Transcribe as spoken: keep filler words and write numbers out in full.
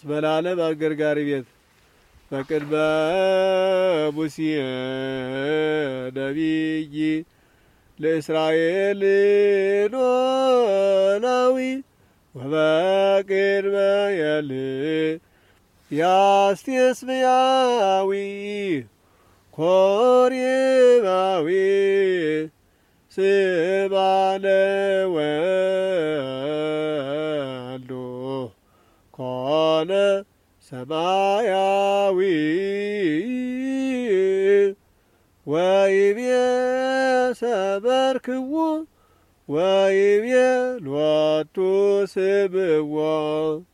ስበላለም አገርጋሪ ቤት በቅድመ ሙሴ ነቢይ ለእስራኤል ኖላዊ ወበቅድመ ኤልያስቴስብያዊ ኮሬባዊ ስባለ ወልዶ ኮነ ሰማያዊ ወይቤ ሰበርክዎ ወይቤ ሎቱ ስብዎ